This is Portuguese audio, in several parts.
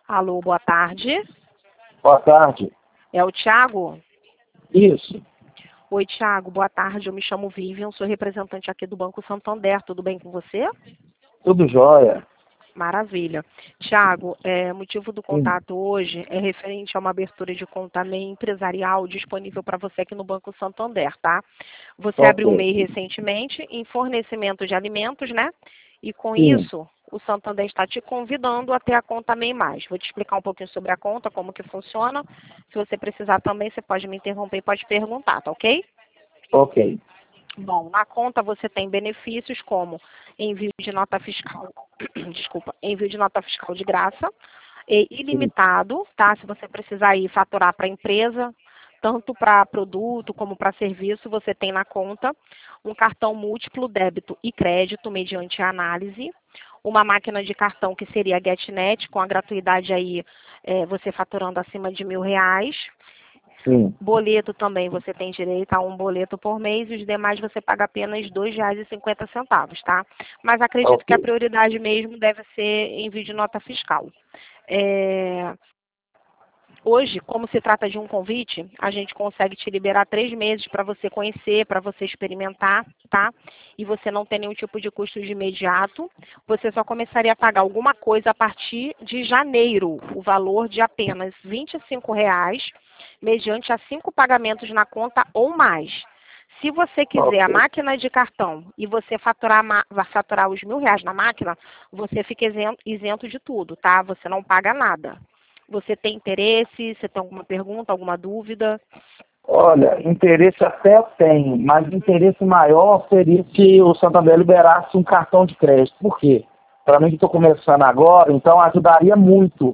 Alô, boa tarde. Boa tarde. É o Thiago? Isso. Oi, Thiago, boa tarde. Eu me chamo Vivian, sou representante aqui do Banco Santander. Tudo bem com você? Tudo jóia. Maravilha. Thiago, o motivo do Sim. contato hoje é referente a uma abertura de conta MEI empresarial disponível para você aqui no Banco Santander, tá? Você abriu o Ok. MEI recentemente em fornecimento de alimentos, né? E com Sim. isso, o Santander está te convidando a ter a conta MEI Mais. Vou te explicar um pouquinho sobre a conta, como que funciona. Se você precisar também, você pode me interromper e pode perguntar, tá ok? Ok. Bom, na conta você tem benefícios como envio de nota fiscal, desculpa, envio de nota fiscal de graça, e Sim. ilimitado, tá? Se você precisar ir faturar para a empresa, tanto para produto como para serviço, você tem na conta um cartão múltiplo débito e crédito mediante análise, uma máquina de cartão que seria a GetNet, com a gratuidade aí, você faturando acima de R$ 1.000. Sim. Boleto também, você tem direito a um boleto por mês e os demais você paga apenas R$ 2,50, tá? Mas acredito Ok. que a prioridade mesmo deve ser envio de nota fiscal. É, Hoje, como se trata de um convite, a gente consegue te liberar 3 meses para você conhecer, para você experimentar, tá? E você não tem nenhum tipo de custo de imediato. Você só começaria a pagar alguma coisa a partir de janeiro, o valor de apenas R$ 25, mediante a 5 pagamentos na conta ou mais. Se você quiser a Ok. máquina de cartão e você vai faturar os R$ 1.000 na máquina, você fica isento de tudo, tá? Você não paga nada. Você tem interesse? Você tem alguma pergunta, alguma dúvida? Olha, interesse até tem, mas interesse maior seria se o Santander liberasse um cartão de crédito. Por quê? Para mim que estou começando agora, então ajudaria muito.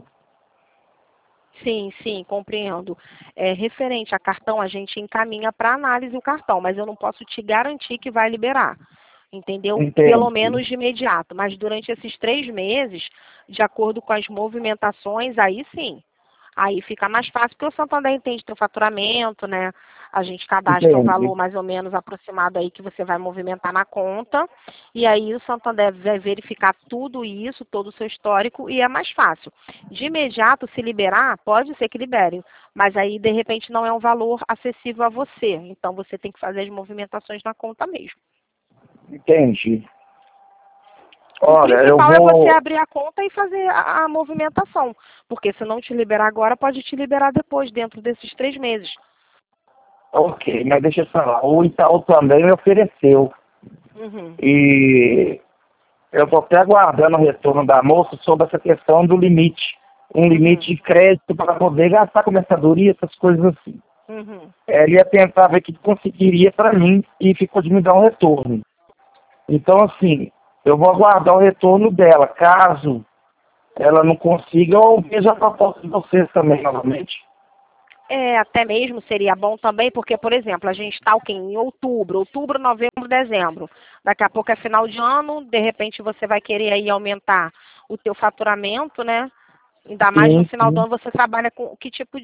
Sim, sim, compreendo. Referente a cartão, a gente encaminha para análise o cartão, mas eu não posso te garantir que vai liberar, entendeu? Pelo Entende? menos de imediato. Mas durante esses 3 meses, de acordo com as movimentações, aí sim. Aí fica mais fácil, porque o Santander entende teu faturamento, né? A gente cadastra um Entende? valor mais ou menos aproximado aí que você vai movimentar na conta. E aí o Santander vai verificar tudo isso, todo o seu histórico, e é mais fácil. De imediato, se liberar, pode ser que liberem. Mas aí, de repente, não é um valor acessível a você. Então você tem que fazer as movimentações na conta mesmo. Entende? O Olha, eu principal é você vou. abrir a conta e fazer a movimentação. Porque se não te liberar agora, pode te liberar depois, dentro desses 3 meses. Ok, mas deixa eu falar. O Itaú também me ofereceu. Uhum. E eu estou até aguardando o retorno da moça sobre essa questão do limite. Um Uhum. limite de crédito para poder gastar com mercadoria, essas coisas assim. Uhum. Ele ia tentar ver o que conseguiria para mim e ficou de me dar um retorno. Então, assim, eu vou aguardar o retorno dela. Caso ela não consiga, eu vejo a proposta de vocês também, novamente. Até mesmo seria bom também, porque, por exemplo, a gente está o quê? Em outubro, novembro, dezembro. Daqui a pouco é final de ano, de repente você vai querer aí aumentar o teu faturamento, né? Ainda mais no Sim, final do sim. ano você trabalha com que tipo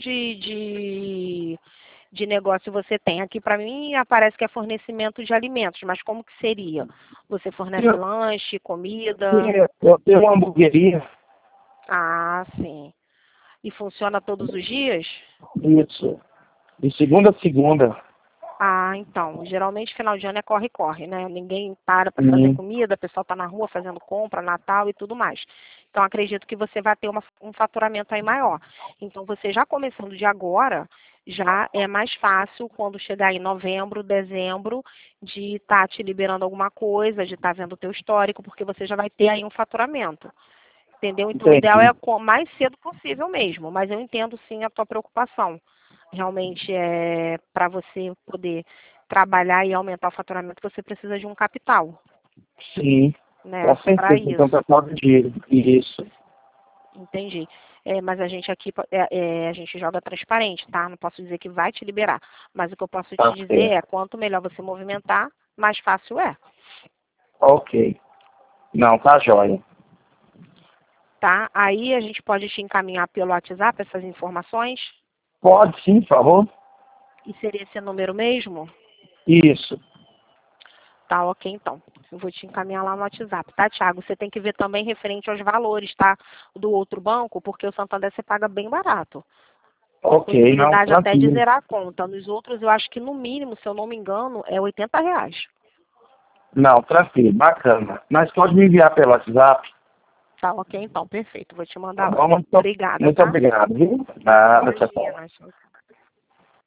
de negócio você tem? Aqui para mim aparece que é fornecimento de alimentos, mas como que seria? Você fornece Eu, lanche, comida? eu tenho uma hamburgueria, Ah, sim. E funciona todos os dias? isso, de segunda a segunda. Ah, então, geralmente final de ano é corre-corre, né? Ninguém para para fazer Sim, comida, o pessoal tá na rua fazendo compra, Natal e tudo mais. Então, acredito que você vai ter um faturamento aí maior. Então, você já começando de agora, já é mais fácil quando chegar em novembro, dezembro, de estar te liberando alguma coisa, de estar vendo o teu histórico, porque você já vai ter aí um faturamento. Entendeu? Então, o ideal é entendi. o mais cedo possível mesmo, mas eu entendo sim a tua preocupação. Realmente, para você poder trabalhar e aumentar o faturamento, você precisa de um capital, Sim, com né? Para certeza. Então, isso. tá falta de dinheiro. Isso. Entendi. Mas a gente aqui, a gente joga transparente, tá? Não posso dizer que vai te liberar. Mas o que eu posso te Tá dizer é, certo. quanto melhor você movimentar, mais fácil é, Ok. Não, tá jóia. tá? Aí a gente pode te encaminhar pelo WhatsApp essas informações. Pode sim, por favor? E seria esse número mesmo? Isso. Tá, ok, então. Eu vou te encaminhar lá no WhatsApp, tá, Thiago? Você tem que ver também referente aos valores, tá? Do outro banco, porque o Santander você paga bem barato. Ok, não, Possibilidade até de tranquilo. zerar a conta. Nos outros, eu acho que no mínimo, se eu não me engano, é R$ 80. Não, tranquilo, bacana. Mas pode me enviar pelo WhatsApp? Tá, ok, então, perfeito. Vou te Tá mandar lá. bom? Obrigada, Muito tá? obrigado, viu? Nada, tchau, tchau. Imagina,